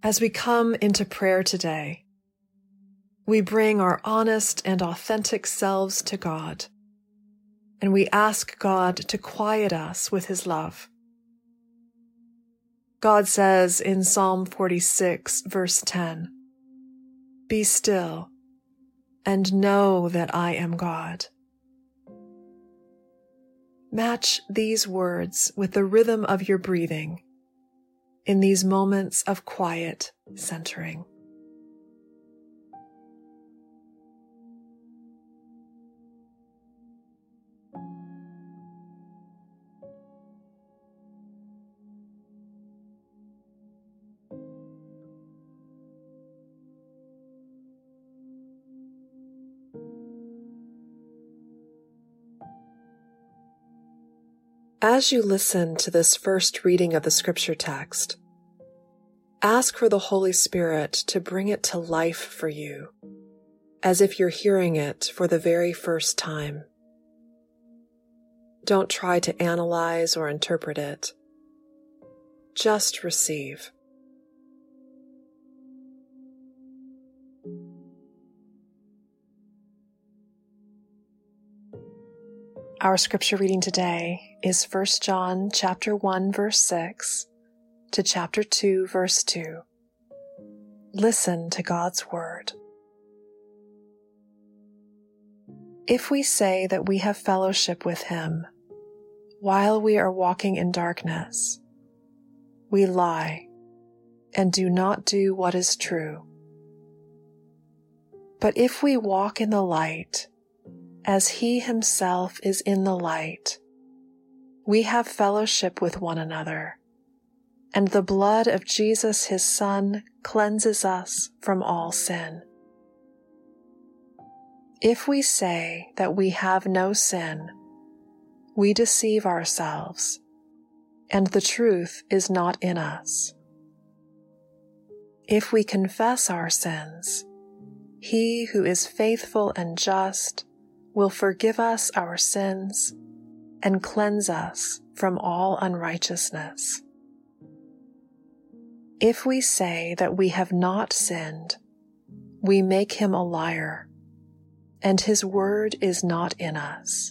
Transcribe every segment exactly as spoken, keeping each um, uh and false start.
As we come into prayer today, we bring our honest and authentic selves to God, and we ask God to quiet us with His love. God says in Psalm forty-six, verse ten, "Be still and know that I am God." Match these words with the rhythm of your breathing in these moments of quiet centering. As you listen to this first reading of the scripture text, ask for the Holy Spirit to bring it to life for you, as if you're hearing it for the very first time. Don't try to analyze or interpret it. Just receive. Our scripture reading today is First John chapter one, verse six to chapter two, verse two. Listen to God's word. If we say that we have fellowship with Him while we are walking in darkness, we lie and do not do what is true. But if we walk in the light, as He Himself is in the light, we have fellowship with one another, and the blood of Jesus His Son cleanses us from all sin. If we say that we have no sin, we deceive ourselves, and the truth is not in us. If we confess our sins, He who is faithful and just will forgive us our sins and cleanse us from all unrighteousness. If we say that we have not sinned, we make Him a liar, and His word is not in us.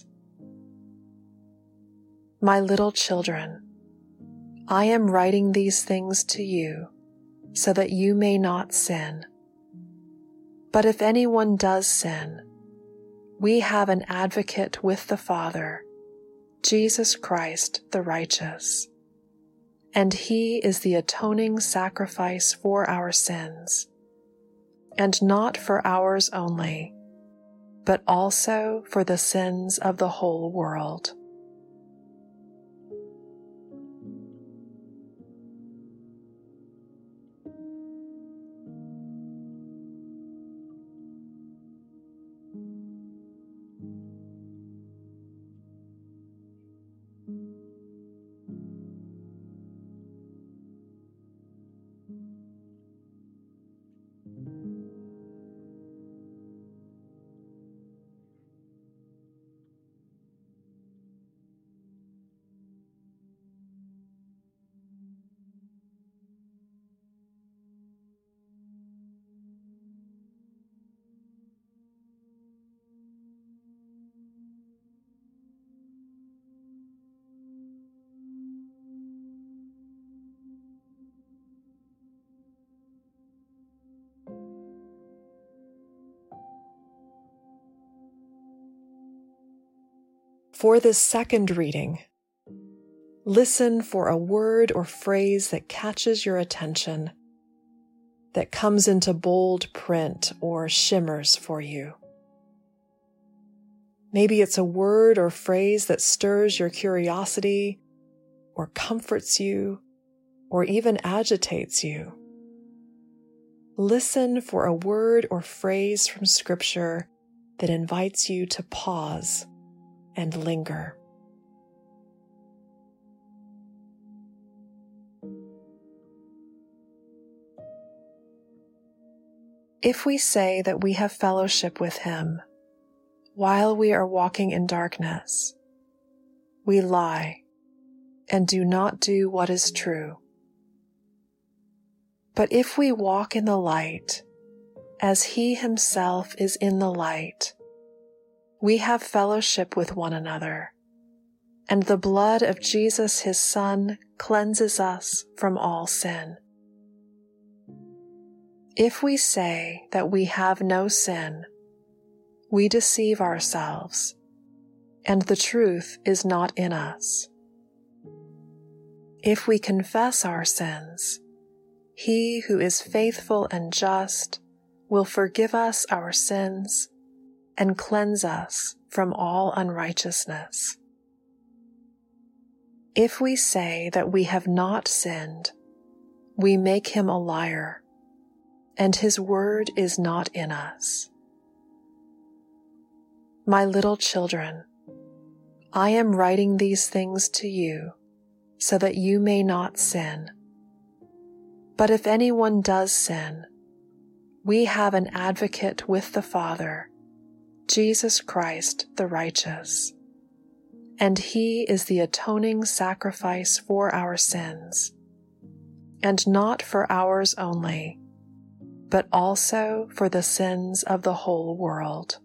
My little children, I am writing these things to you so that you may not sin. But if anyone does sin, we have an advocate with the Father, Jesus Christ the righteous, and He is the atoning sacrifice for our sins, and not for ours only, but also for the sins of the whole world. For this second reading, listen for a word or phrase that catches your attention, that comes into bold print or shimmers for you. Maybe it's a word or phrase that stirs your curiosity, or comforts you, or even agitates you. Listen for a word or phrase from Scripture that invites you to pause and linger. If we say that we have fellowship with Him while we are walking in darkness, we lie and do not do what is true. But if we walk in the light, as He Himself is in the light, we have fellowship with one another, and the blood of Jesus His Son cleanses us from all sin. If we say that we have no sin, we deceive ourselves, and the truth is not in us. If we confess our sins, He who is faithful and just will forgive us our sins and cleanse us from all unrighteousness. If we say that we have not sinned, we make Him a liar, and His word is not in us. My little children, I am writing these things to you so that you may not sin. But if anyone does sin, we have an advocate with the Father, Jesus Christ the righteous, and He is the atoning sacrifice for our sins, and not for ours only, but also for the sins of the whole world.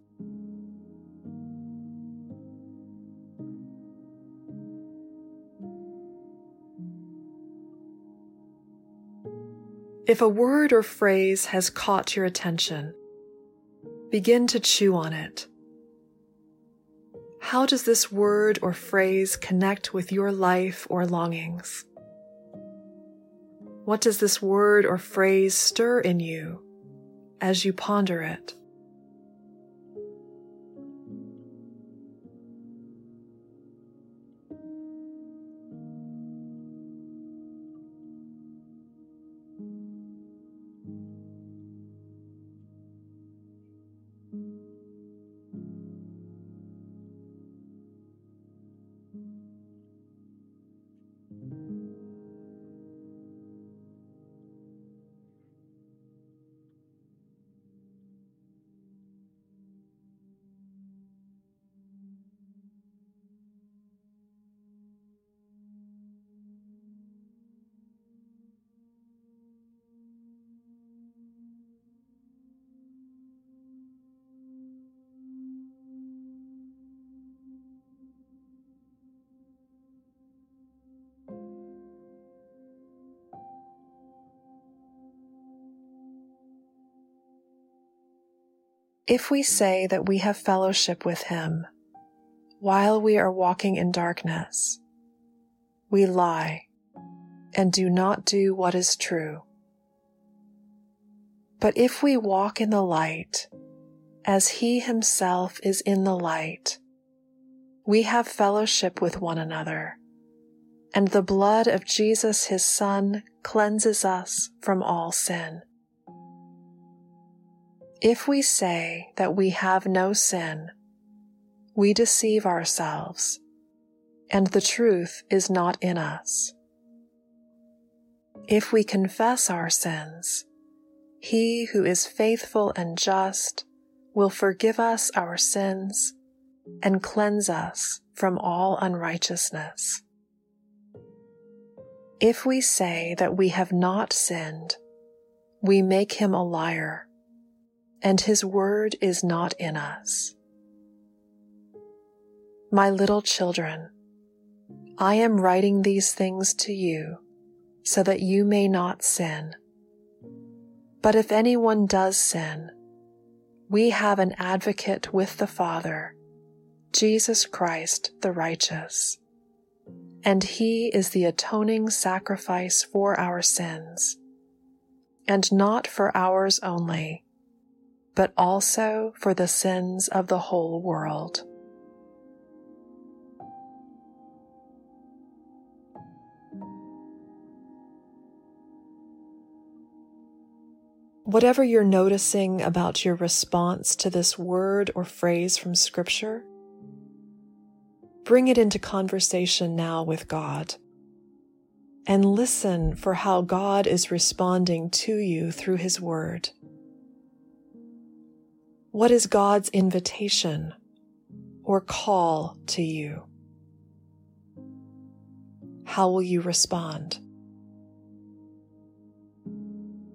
If a word or phrase has caught your attention, begin to chew on it. How does this word or phrase connect with your life or longings? What does this word or phrase stir in you as you ponder it? If we say that we have fellowship with Him while we are walking in darkness, we lie and do not do what is true. But if we walk in the light, as He Himself is in the light, we have fellowship with one another, and the blood of Jesus His Son cleanses us from all sin. If we say that we have no sin, we deceive ourselves, and the truth is not in us. If we confess our sins, He who is faithful and just will forgive us our sins and cleanse us from all unrighteousness. If we say that we have not sinned, we make Him a liar, and His word is not in us. My little children, I am writing these things to you so that you may not sin. But if anyone does sin, we have an advocate with the Father, Jesus Christ the righteous, and He is the atoning sacrifice for our sins, and not for ours only, but also for the sins of the whole world. Whatever you're noticing about your response to this word or phrase from Scripture, bring it into conversation now with God, and listen for how God is responding to you through His word. What is God's invitation or call to you? How will you respond?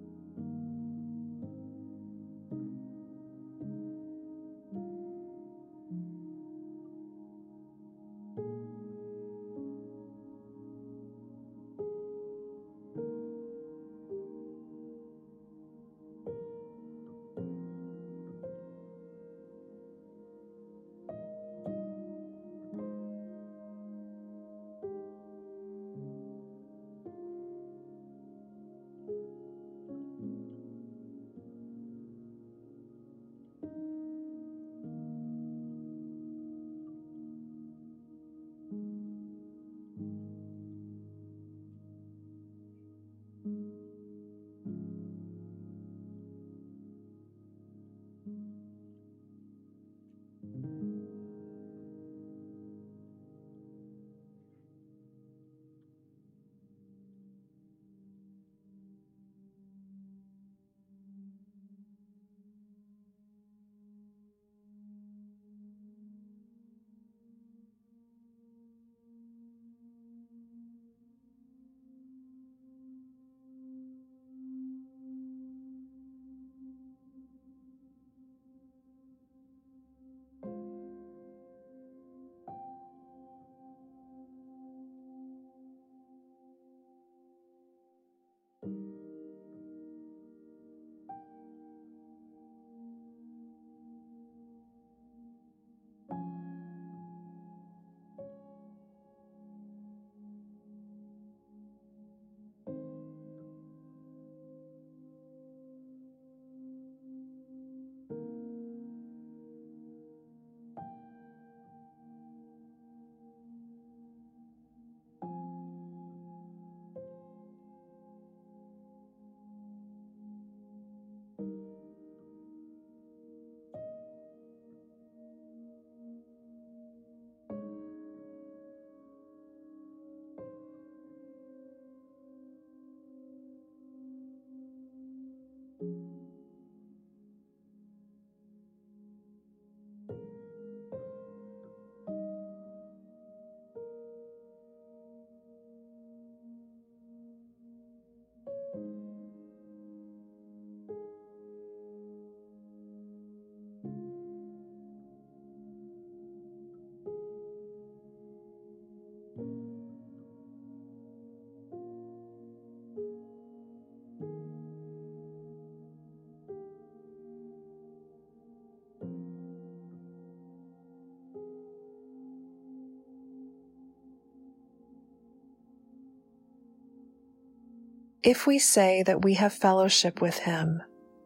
If we say that we have fellowship with him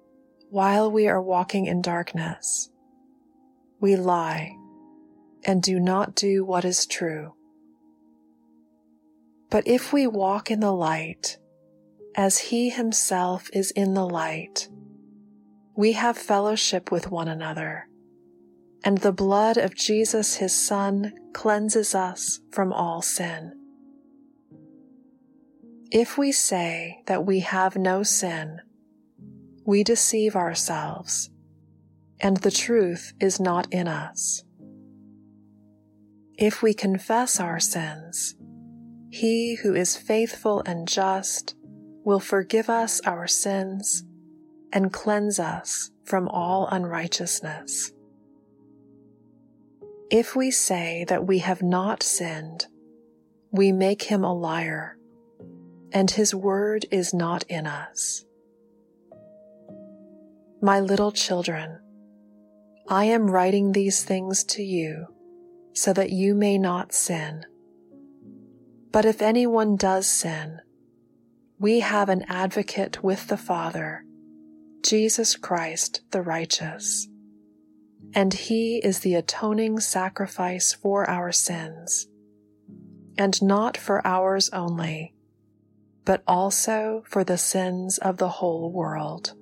while we are walking in darkness, we lie and do not do what is true. But if we walk in the light, as he himself is in the light, we have fellowship with one another, and the blood of Jesus his Son cleanses us from all sin. If we say that we have no sin, we deceive ourselves, and the truth is not in us. If we confess our sins, he who is faithful and just will forgive us our sins and cleanse us from all unrighteousness. If we say that we have not sinned, we make him a liar, and his word is not in us. My little children, I am writing these things to you so that you may not sin. But if anyone does sin, we have an advocate with the Father, Jesus Christ the righteous, and he is the atoning sacrifice for our sins, and not for ours only, but also for the sins of the whole world.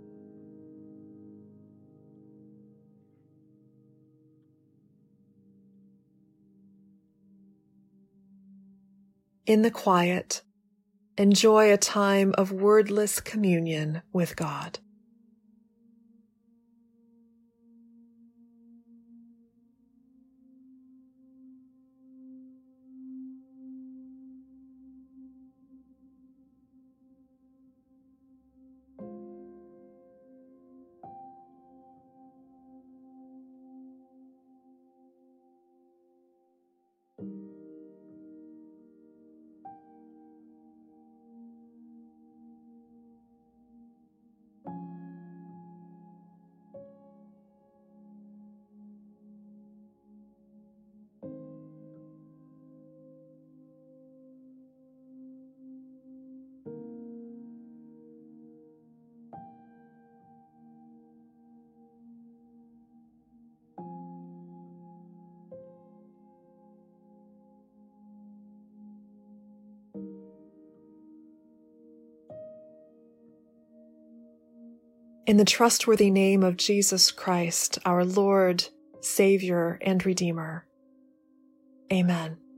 In the quiet, enjoy a time of wordless communion with God. In the trustworthy name of Jesus Christ, our Lord, Savior, and Redeemer. Amen.